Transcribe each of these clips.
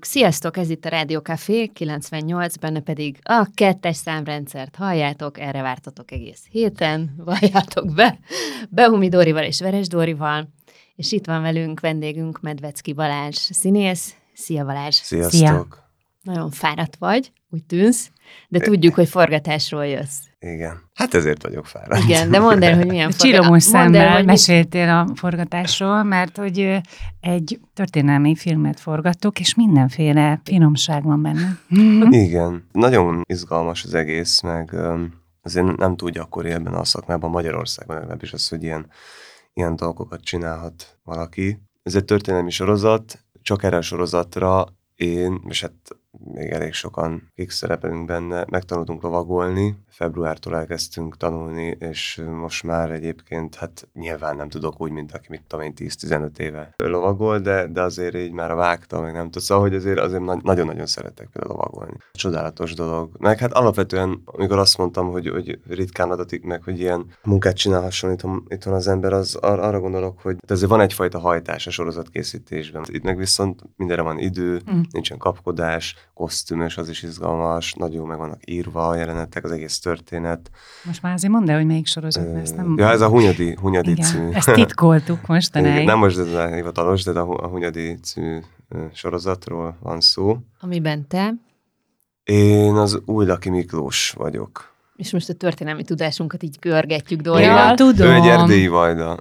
Sziasztok, ez itt a Rádió Café 98, benne pedig a 2-es számrendszert halljátok, erre vártatok egész héten, valljátok be, Behumi Dórival és Veres Dórival, és itt van velünk vendégünk Medvecki Balázs színész. Szia Balázs! Sziasztok! Szia. Nagyon fáradt vagy, úgy tűnsz, de tudjuk, hogy forgatásról jössz. Igen. Hát ezért vagyok fáradt. Igen, de mondd el, hogy milyen Csillomos szemmel meséltél a forgatásról, mert hogy egy történelmi filmet forgattok, és mindenféle finomság van benne. Igen. Nagyon izgalmas az egész, meg azért nem túl gyakori ebben a szakmában, Magyarországon legalábbis az, hogy ilyen dolgokat csinálhat valaki. Ez egy történelmi sorozat, csak erre a sorozatra én, és hát még elég sokan, akik szerepelünk benne, megtanultunk lovagolni. Februártól elkezdtünk tanulni, és most már egyébként, hát nyilván nem tudok úgy, mint aki, mit tudom én, 10-15 éve lovagol, de azért így már a vágta, meg nem tudom. Szóval, hogy azért nagyon-nagyon szeretek például lovagolni. Csodálatos dolog. Meg hát alapvetően, amikor azt mondtam, hogy ritkán adatik meg, hogy ilyen munkát csinálhasson itthon az ember, az arra gondolok, hogy azért van egyfajta hajtás a sorozatkészítésben. Itt meg viszont mindenre van idő, nincsen kapkodás, kosztümös, az is izgalmas, nagyon meg vannak írva a jelenetek, az egész történet. Most már azért mondd el, hogy melyik sorozat lesz, nem? Ja, ez a Hunyadi című. Ezt titkoltuk mostanáig. Nem most ez a hivatalos, de a Hunyadi című sorozatról van szó. Amiben te? Én az Újlaki Miklós vagyok. És most a történelmi tudásunkat így görgetjük Dórival. Ja, tudom. Ő egy erdélyi vajda.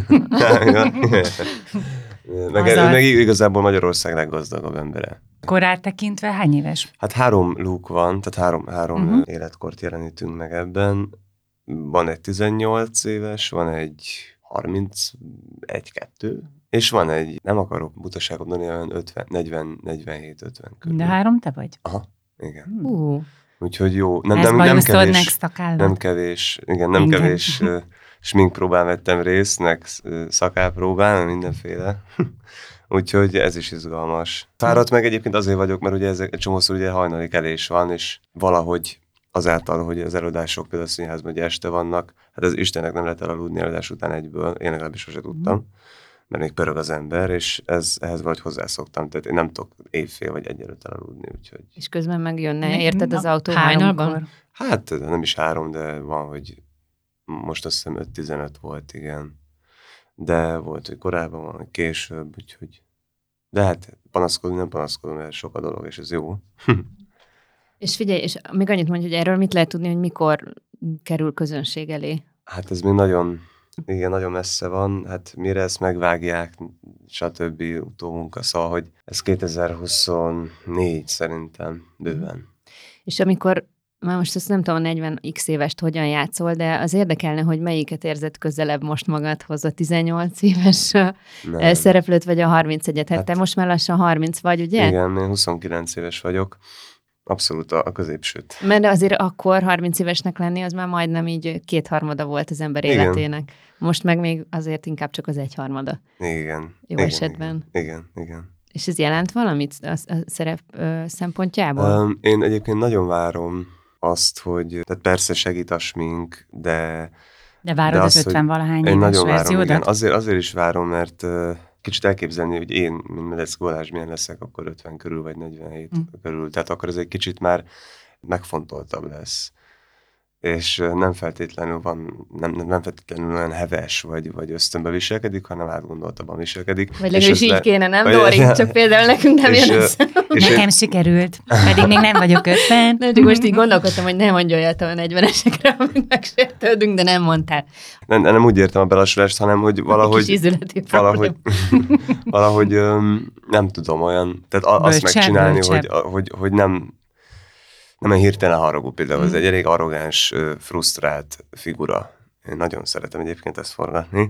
meg igazából Magyarország leggazdagabb embere. Korát tekintve hány éves? Hát 3 Luke van, tehát három életkort jelenítünk meg ebben. Van egy 18 éves, van egy 31-2, és van egy, nem akarok butaságot mondani, olyan 47-50 körül. De 3 te vagy? Aha, igen. Úgyhogy jó. Nem kevés sminkpróbán vettem részt, meg szakállpróbán, mindenféle. Úgyhogy ez is izgalmas. Fáradt meg egyébként azért vagyok, mert ugye egy csomószor ugye hajnali kelés van, és valahogy azáltal, hogy az előadások például a színházban ugye este vannak, hát az Istennek nem lehet elaludni előadás után egyből, én legalábbis sose tudtam, mert még pörög az ember, és ehhez valahogy hozzászoktam, tehát én nem tudok éjfél vagy egy előtt elaludni, úgyhogy... És közben megjönne, érted, az autó hajnalban? Hát nem is 3, de van, hogy most azt hiszem 5-15 volt, igen. De volt, hogy korábban van, hogy később, úgyhogy... De hát nem panaszkodom, mert sok a dolog, és ez jó. És figyelj, és még annyit mondj, hogy erről mit lehet tudni, hogy mikor kerül közönség elé? Hát ez még nagyon messze van, hát mire ezt megvágják, stb. Utómunka, szóval, hogy ez 2024 szerintem bőven. És amikor, már most azt nem tudom, a 40x évest hogyan játszol, de az érdekelne, hogy melyiket érzed közelebb most magadhoz, a 18 éves szereplőt, vagy a 31-et? Hát te most már lassan 30 vagy, ugye? Igen, én 29 éves vagyok. Abszolút a középsőt. Mert azért akkor 30 évesnek lenni, az már majdnem így 2/3 volt az ember életének. Most meg még azért inkább csak az 1/3. Igen. Jó esetben. Igen. És ez jelent valamit a szerep szempontjából? Én egyébként nagyon várom azt, hogy, tehát persze segít a smink, de várod az 50-valahány éves verziódat? Igen. Azért is várom, mert kicsit elképzelni, hogy én, mint Medvecki Balázs, milyen leszek, akkor 50 körül, vagy 47 körül. Tehát akkor ez egy kicsit már megfontoltabb lesz. És nem feltétlenül olyan heves, vagy ösztönbe viselkedik, hanem átgondoltabban viselkedik. Vagy legalábbis így kéne, nem, Dóri? Csak például nekünk nem jön össze. Nekem sikerült, pedig még nem vagyok 50. Nem, csak most így gondolkodtam, hogy ne mondj olyat a 40-esekre, amíg megsértődünk, de nem mondtál. Nem úgy értem a belasulást, hanem hogy valahogy nem tudom olyan, tehát azt megcsinálni, hogy nem hirtelen haragú, például ez egy elég arrogáns, frusztrált figura. Én nagyon szeretem egyébként ezt forgatni.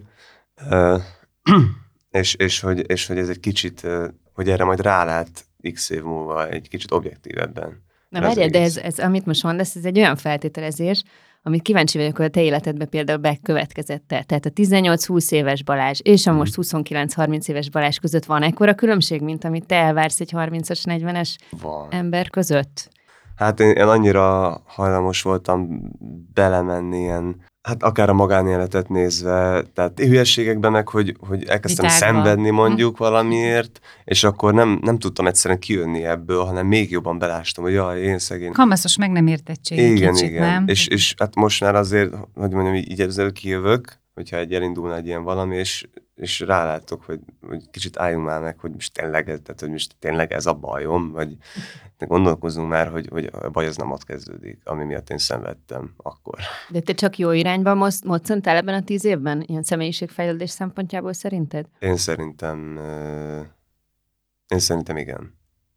És hogy ez egy kicsit, hogy erre majd rálát x év múlva egy kicsit objektívebben. Na várjál, de ez, amit most mondasz, ez egy olyan feltételezés, amit kíváncsi vagyok, hogy a te életedben például bekövetkezett-e. Tehát a 18-20 éves Balázs és a most 29-30 éves Balázs között van ekkora különbség, mint amit te elvársz egy 30-as, 40-es ember között? Hát én annyira hajlamos voltam belemenni ilyen Hát akár a magánéletet nézve, tehát hülyeségekben meg, hogy elkezdtem Vitákba. szenvedni mondjuk valamiért, és akkor nem tudtam egyszerűen kijönni ebből, hanem még jobban belástam, hogy jaj, én szegény. Kamaszos meg nem értettség egy kicsit, nem? És hát most már azért, hogy mondjam, így ezzel kijövök, hogyha elindulna egy ilyen valami, és rálátok, hogy kicsit álljunk már meg, hogy most tényleg ez a bajom, vagy gondolkozunk már, hogy a baj az nem ott kezdődik, ami miatt én szenvedtem akkor. De te csak jó irányba moccantál ebben a 10 évben? Ilyen személyiségfejlődés szempontjából szerinted? Én szerintem igen.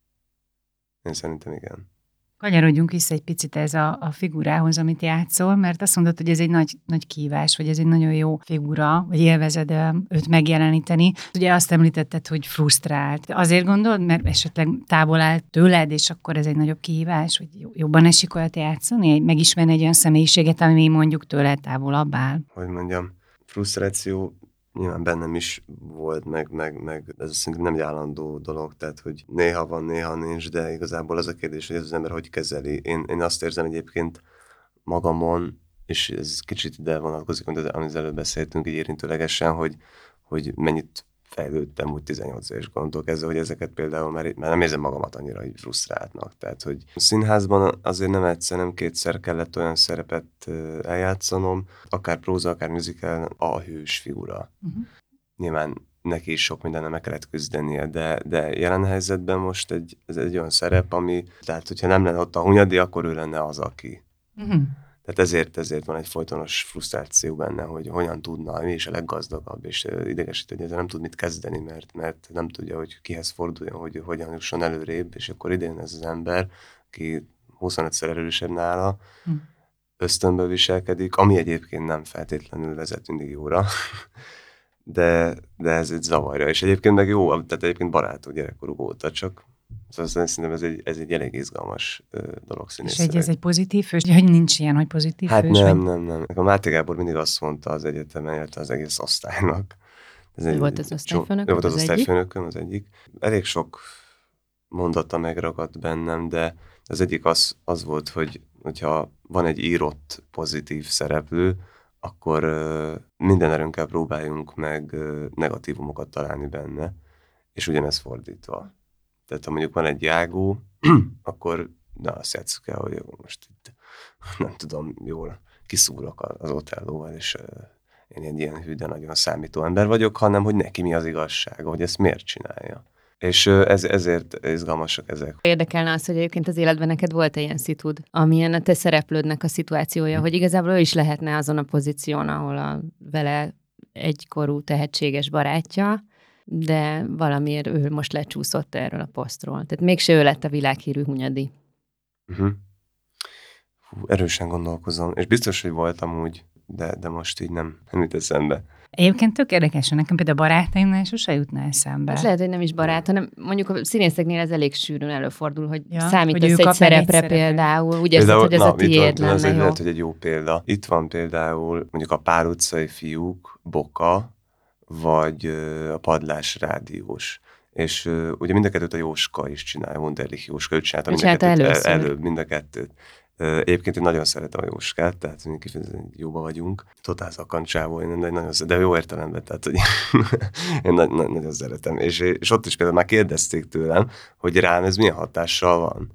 Kanyarodjunk vissza egy picit ez a figurához, amit játszol, mert azt mondod, hogy ez egy nagy kihívás, vagy ez egy nagyon jó figura, vagy élvezed őt megjeleníteni. Ugye azt említetted, hogy frusztrált. Azért gondolod, mert esetleg távol áll tőled, és akkor ez egy nagyobb kihívás, hogy jobban esik olyat játszani, megismerni egy olyan személyiséget, ami mondjuk tőled távolabb áll? Hogy mondjam, frusztráció nyilván bennem is volt, meg ez szerintem nem egy állandó dolog, tehát hogy néha van, néha nincs, de igazából az a kérdés, hogy ez az ember hogy kezeli. Én azt érzem egyébként magamon, és ez kicsit ide vonatkozik, amit az előbb beszéltünk így érintőlegesen, hogy mennyit fejlődtem úgy 18 éves gondol kezdve, hogy ezeket például már nem érzem magamat annyira így frusztráltnak. Tehát, hogy a színházban azért nem egyszer, nem kétszer kellett olyan szerepet eljátszanom, akár próza, akár musical, a hős figura. Uh-huh. Nyilván neki is sok mindennel meg kellett küzdenie, de jelen helyzetben most ez egy olyan szerep, ami, tehát hogyha nem lenne ott a Hunyadi, akkor ő lenne az, aki. Uh-huh. Tehát ezért van egy folytonos frusztráció benne, hogy hogyan tudna, mi is a leggazdagabb, és idegesít, hogy ezzel nem tud mit kezdeni, mert nem tudja, hogy kihez forduljon, hogy hogyan jusson előrébb, és akkor idén ez az ember, aki 25-szer erősebb nála, ösztönből viselkedik, ami egyébként nem feltétlenül vezet mindig jóra, de ez egy zavarja, és egyébként meg jó, tehát egyébként barátok gyerekkoruk óta, csak szóval szerintem ez egy elég izgalmas dolog színésznek. És ez egy pozitív fős, hogy nincs ilyen, hogy pozitív hát fős? Nem. A Máté Gábor mindig azt mondta az egyetemen, illetve az egész osztálynak. Volt az osztályfőnök? Volt az osztályfőnököm, az egyik. Elég sok mondata megragadt bennem, de az egyik az volt, hogyha van egy írott pozitív szereplő, akkor minden erőnkkel próbáljunk meg negatívumokat találni benne, és ugyanez fordítva. Tehát ha mondjuk van egy jágó, akkor azt játsszuk el, hogy most itt nem tudom, jól kiszúrok az Otellóval, és én egy ilyen hű, de nagyon számító ember vagyok, hanem hogy neki mi az igazsága, hogy ezt miért csinálja. És ezért izgalmasak ezek. Érdekelne az, hogy egyébként az életben neked volt-e ilyen szitud, amilyen a te szereplődnek a szituációja, hogy igazából ő is lehetne azon a pozíción, ahol a vele egykorú tehetséges barátja, de valamiért ő most lecsúszott erről a posztról. Tehát mégse ő lett a világhírű Hunyadi. Uh-huh. Erősen gondolkozom, és biztos, hogy voltam úgy, de most így nem jut eszembe. Egyébként tök érdekes, nekem például a barátaimnál sose jutna eszembe. Ez lehet, hogy nem is barát, hanem mondjuk a színészeknél ez elég sűrűn előfordul, hogy számítasz egy szerepre például, úgy érzed, hogy ez a tiéd lenne, jó. Lehet, hogy egy jó példa. Itt van például mondjuk a Pár utcai fiúk, Boka, vagy a Padlás rádiós. És ugye mind a kettőt a Jóska is csinálja, Wunderlich Jóska, ő csinálta előbb mind a kettőt. Egyébként én nagyon szeretem a Jóskát, tehát mi kifejezetten jóba vagyunk. Totál szakkancsávó, de jó értelemben, tehát hogy én nagyon szeretem. És ott is például már kérdezték tőlem, hogy rám ez milyen hatással van,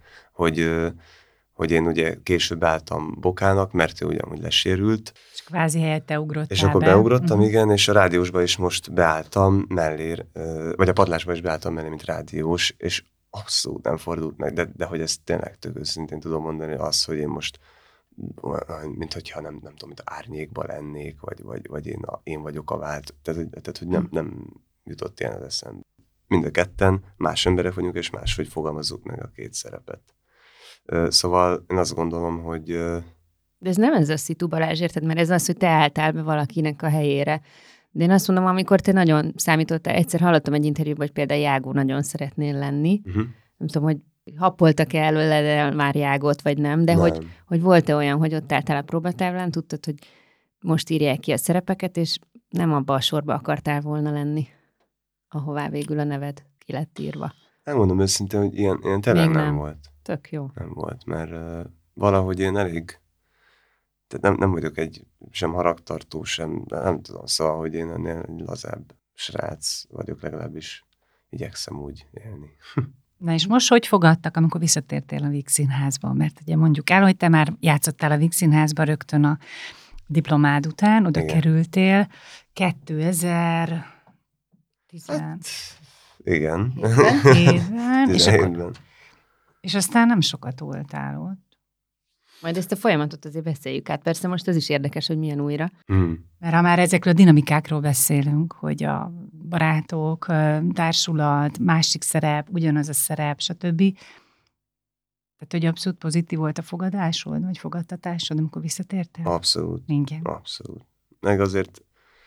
hogy én ugye később álltam Bokának, mert ő ugyanúgy lesérült. És kvázi helyette ugrottál és akkor beugrottam, igen, és a rádiósba is most beálltam mellé, vagy a Padlásba is beálltam mellé, mint rádiós, és abszolút nem fordult meg, de hogy ezt tényleg tök őszintén tudom mondani, az, hogy én most, mint hogyha nem tudom, mint árnyékban lennék, vagy én vagyok a vált, tehát hogy nem jutott ilyen az eszembe. Mind a ketten más emberek vagyunk, és máshogy fogalmazzuk meg a két szerepet. Szóval én azt gondolom, hogy... De ez nem ez a szitu, Balázs, érted? Mert ez az, hogy te álltál be valakinek a helyére. De én azt mondom, amikor te nagyon számítottál, egyszer hallottam egy interjúban, hogy például Jágó nagyon szeretnél lenni. Uh-huh. Nem tudom, hogy happoltak-e előled már Jágót, vagy nem, de hogy volt-e olyan, hogy ott álltál a próbatáblán, tudtad, hogy most írják ki a szerepeket, és nem abba a sorba akartál volna lenni, ahová végül a neved ki lett írva. Nem mondom őszintén, hogy ilyen tényleg nem volt. Tök jó. Nem volt, mert valahogy én elég Tehát nem vagyok sem haragtartó, sem, nem tudom, szóval, hogy én ennél egy lazább srác vagyok, legalábbis igyekszem úgy élni. Na és most hogy fogadtak, amikor visszatértél a Víg Színházba? Mert ugye mondjuk el, hogy te már játszottál a Víg Színházba rögtön a diplomád után, oda Igen. kerültél 2010... Igen. Évben, és aztán nem sokat voltál ott. Majd ezt a folyamatot azért beszéljük át. Persze most ez is érdekes, hogy milyen újra. Mert ha már ezekről a dinamikákról beszélünk, hogy a barátok, társulat, másik szerep, ugyanaz a szerep, stb. Tehát, hogy abszolút pozitív volt a fogadásod, vagy fogadtatásod, amikor visszatértél? Abszolút. Igen. Abszolút. Meg azért,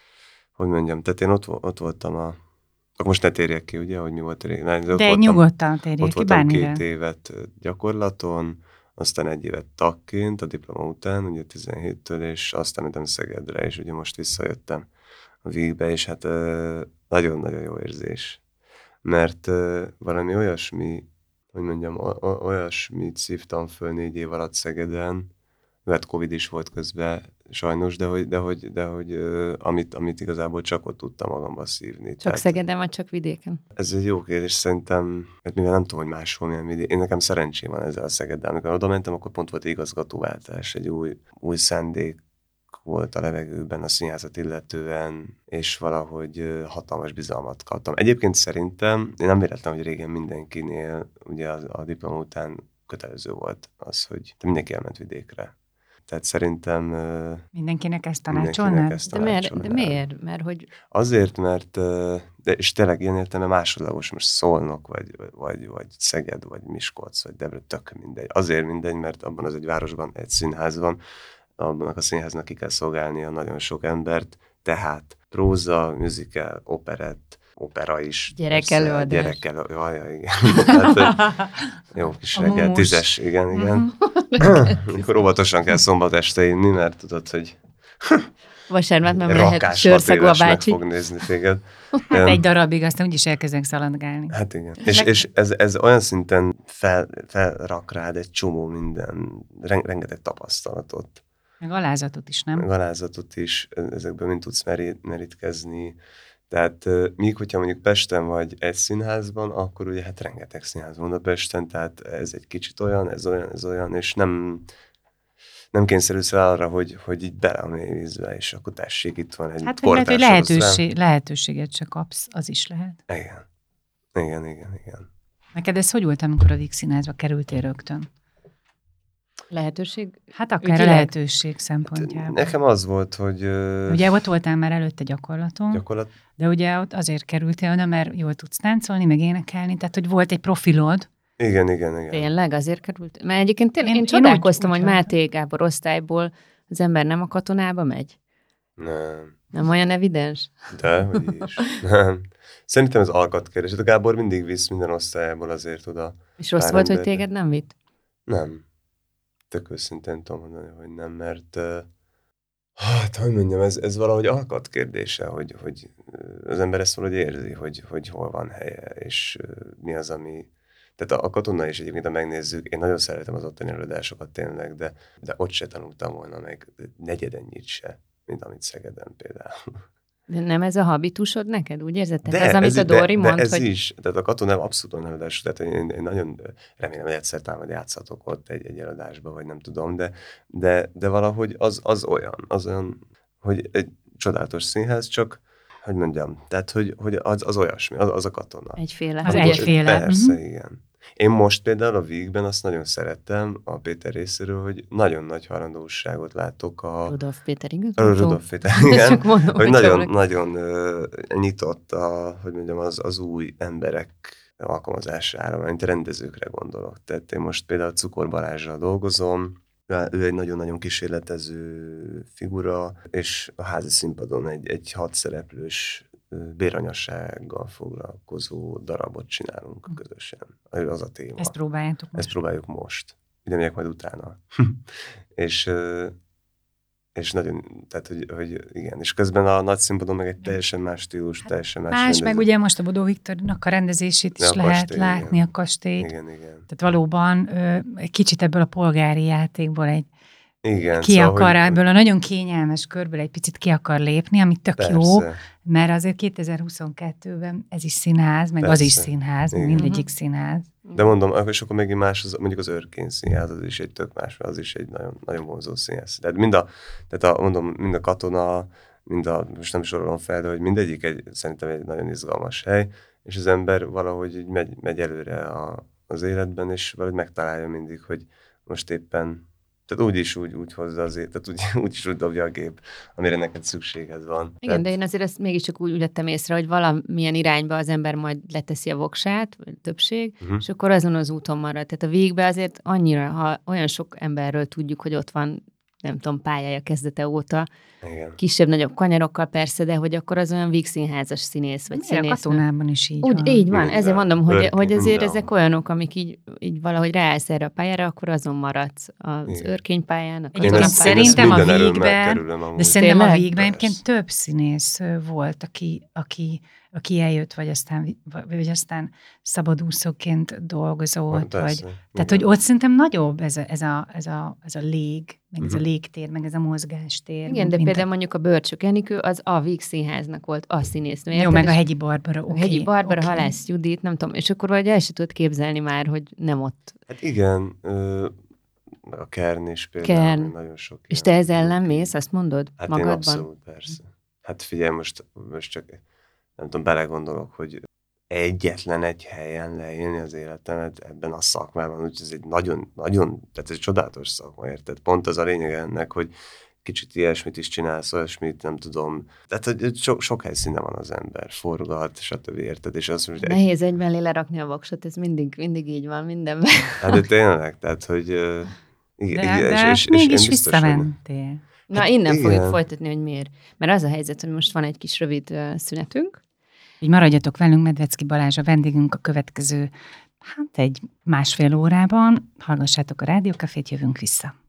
hogy mondjam, tehát én ott voltam akkor most ne térjek ki, ugye, hogy mi volt régen. De nyugodtan térjek ki, bármire. 2 évet gyakorlaton, aztán 1 évet tagként a diploma után, ugye 17-től, és aztán mentem Szegedre, és ugye most visszajöttem a Vígbe, és hát nagyon-nagyon jó érzés. Mert valami olyasmi, hogy mondjam, olyasmit szívtam föl 4 év alatt Szegeden, mert Covid is volt közben sajnos, de hogy amit igazából csak ott tudtam magamba szívni. Csak Szegeden vagy csak vidéken? Ez egy jó kérdés, szerintem, mert mivel nem tudom, hogy máshol milyen vidék. Én nekem szerencsém van ezzel a Szegeddel. Amikor oda mentem, akkor pont volt egy igazgatóváltás, egy új szándék volt a levegőben a színházat illetően, és valahogy hatalmas bizalmat kaptam. Egyébként szerintem, én nem véletlen, hogy régen mindenkinél, ugye a diploma után kötelező volt az, hogy mindenki elment vidékre. Tehát szerintem... Mindenkinek ezt tanácsolnád? De miért? Mert hogy... Azért, mert... és tényleg ilyen értelme másodlagos, most Szolnok, vagy Szeged, vagy Miskolc, vagy Debrecen, tök mindegy. Azért mindegy, mert abban az egy városban egy színház van, abban a színháznak ki kell szolgálnia nagyon sok embert, tehát próza, musical, operett, opera is. Gyerekelőadás. Igen. Hát, jó kis reggel, 10-es, igen. Amikor óvatosan kell szombat este inni, mert tudod, hogy vasárnap nem lehet sörszagú a bácsi. meg fog nézni téged. Hát egy darabig, aztán úgyis elkezdenek szaladgálni. Hát igen. És ez olyan szinten felrak rád egy csomó minden, rengeteg tapasztalatot. Meg alázatot is, nem? Meg alázatot is, ezekből mind tudsz merítkezni. Tehát míg, hogyha mondjuk Pesten vagy egy színházban, akkor ugye hát rengeteg színház van a Pesten, tehát ez egy kicsit olyan, ez olyan, és nem kényszerülsz rá arra, hogy így bele a mély vízbe, és akkor tessék, itt van egy hát lehet, hogy lehetőséget csak kapsz, az is lehet. Igen. Neked ez hogy volt, amikor a Víg Színházba kerültél rögtön? Lehetőség? Hát akár a lehetőség szempontjából. Nekem az volt, hogy... Ugye ott voltál már előtte gyakorlaton, de ugye ott azért kerültél oda, mert jól tudsz táncolni, meg énekelni, tehát hogy volt egy profilod. Igen. Tényleg azért került? Mert egyébként én csodálkoztam, hogy Máté Gábor osztályból az ember nem a katonába megy. Nem olyan evidens? De, hogy is. Nem. Szerintem ez alkatkérdés. A Gábor mindig visz minden osztályából azért oda. És rossz volt, hogy téged nem vitt? Nem. Tök őszintén tudom mondani, hogy nem, mert hát, hogy mondjam, ez valahogy alkatkérdése, hogy az ember ezt valahogy érzi, hogy hol van helye, és mi az, ami... Tehát a katona is egyébként, ha megnézzük, én nagyon szeretem az ottani előadásokat tényleg, de ott se tanultam volna meg negyedennyit se, mint amit Szegeden például. De nem ez a habitusod neked? Úgy érzed? Ez, amit a Dóri mond, de ez hogy... is. Tehát a katona abszolút előadás. Tehát én nagyon remélem, hogy egyszer talán játszhatok ott egy előadásba, vagy nem tudom, de valahogy az olyan, hogy egy csodálatos színház, csak, hogy mondjam, tehát, hogy az olyasmi, az a katona. Egyféle. Az egyféle. Persze, igen. Én most például a Vígben azt nagyon szerettem a Péter részéről, hogy nagyon nagy halandóságot látok a... Rudolf Péter igazgató? Rudolf Péter, igen. Csak mondom, hogy nagyon nyitott hogy mondjam, az új emberek alkalmazására, mint rendezőkre gondolok. Tehát én most például Cukor Balázsral dolgozom, ő egy nagyon-nagyon kísérletező figura, és a házi színpadon egy 6 szereplős béranyassággal foglalkozó darabot csinálunk közösen. Az a téma. Ezt próbáljátok most? Ezt próbáljuk most. Ide megyek majd utána. és nagyon, tehát, hogy igen. És közben a nagy színpadon meg egy teljesen más stílus, teljesen más rendező. Meg ugye most a Bodó Viktornak a rendezését is lehet kastély, látni, igen. A kastélyt. Igen. Tehát valóban egy kicsit ebből a polgári játékból egy Igen, ki szóval, akar hogy ebből a nagyon kényelmes körből egy picit ki akar lépni, ami tök jó, persze, mert azért 2022-ben ez is színház, meg az is persze. színház, meg Igen. mindegyik színház. De mondom, és akkor megint más, mondjuk az Örkény Színház, az is egy tök más, az is egy nagyon, nagyon vonzó színház. Tehát mind a Katona, most nem sorolom fel, de hogy mindegyik szerintem egy nagyon izgalmas hely, és az ember valahogy így megy előre az életben, és valahogy megtalálja mindig, hogy most éppen, tehát úgy hozza az élet, tehát úgy dobja a gép, amire neked szükséged van. Igen, de én azért ezt mégiscsak úgy vettem észre, hogy valamilyen irányba az ember majd leteszi a voksát, vagy a többség, és akkor azon az úton marad. Tehát a végbe azért annyira, ha olyan sok emberről tudjuk, hogy ott van, nem tudom, pályája kezdete óta, Igen. kisebb-nagyobb kanyarokkal persze, de hogy akkor az olyan vígszínházas színész, vagy A színész. Katonában is így úgy, van. így van, Minden. ezért mondom, hogy azért Minden. ezek olyanok, amik így valahogy ráállsz erre a pályára, akkor azon maradsz az Igen. örkénypályán. Egyébként ezt szerintem a minden erőmmel Vígben, kerülöm amúgy. de szerintem a Tényleg? Vígben Persze. egyébként több színész volt, aki eljött, vagy aztán szabadúszóként dolgozott, Persze, vagy... igen. Tehát, hogy ott szerintem nagyobb ez a lég, meg ez a Mhm. légtér, meg ez a mozgástér. Igen, de mint például mondjuk a Bölcsök Enikő, az a Vígszínháznak volt a színésznő. Jó, érted? meg a És Hegyi Barbara, oké. a Hegyi Barbara, oké. Halász Judit, nem tudom, és akkor valahogy el se tudod képzelni már, hogy nem ott. Hát igen, a Kern is például, Kern. nagyon sok. És ilyen te ezzel jó nem film. mész, azt mondod Hát én magadban? abszolút, persze. Hát figyelj, most csak nem tudom, belegondolok, hogy egyetlen egy helyen leélni az életemet ebben a szakmában, úgyhogy ez egy nagyon, tehát ez egy csodálatos szakma, érted? Pont az a lényeg ennek, hogy kicsit ilyesmit is csinálsz, olyasmit, nem tudom. Tehát, hogy sok helyszínen van az ember, forgat, stb. Érted? És azt mondja, hogy Nehéz egyben lerakni a voksot, ez mindig így van mindenben. hát de tényleg, tehát, hogy igen, De és mégis én biztos, hogy- visszamentél. Na, Hát innen fogjuk igen. folytatni, hogy miért. Mert az a helyzet, hogy most van egy kis rövid szünetünk. Így maradjatok velünk, Medvecki Balázs a vendégünk a következő, egy 1,5 órában. Hallgassátok a Rádiókafét, jövünk vissza.